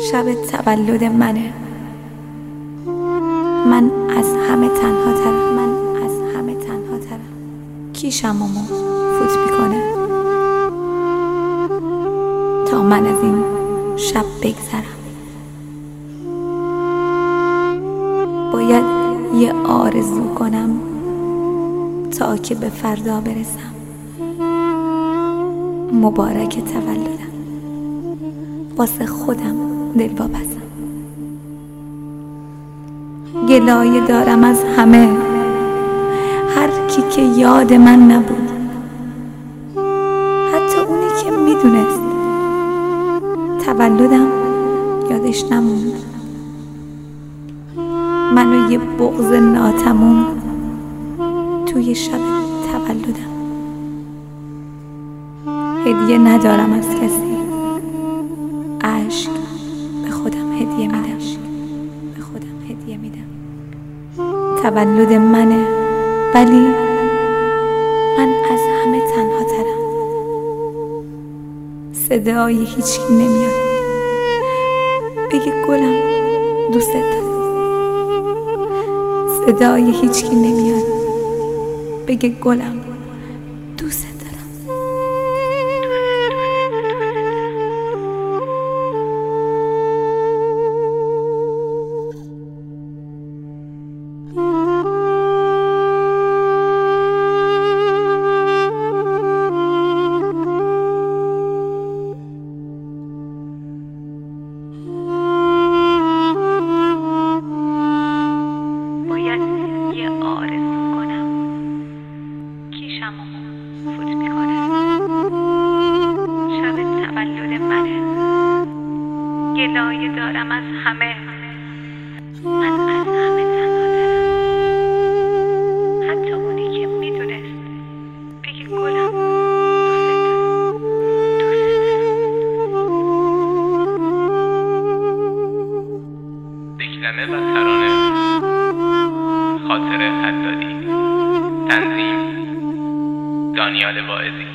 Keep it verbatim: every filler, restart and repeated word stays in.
شب تولد منه. من از همه تنها ترم. من از همه تنها ترم. کی شمامو فوت میکنه تا من از این شب بگذرم؟ باید یه آرزو کنم تا که به فردا برسم. مبارک تولدم، واسه خودم دلواپسم. گلایه دارم از همه، هر کی که یاد من نبود، حتی اونی که میدونست تولدم یادش نموند. منو یه بغض ناتموم توی شب تولدم. هدیه ندارم از کسی، عشق به خودم هدیه میدم. به خودم هدیه میدم. تولد منه ولی من از همه تنها ترم. صدای هیچکی نمیاد بگه گلم دوست دارم. صدای هیچکی نمیاد بگه گلم دوست دارم. یه آرزو کنم کی شمامو فوت میکنه. شب تولد منه. گلایه دارم از همه. من از همه تنها ترم. حتی اونی که میدونست بگه گلم دکلمه و ترانه خاطر حدادی. تنظیم دانیال واعظی.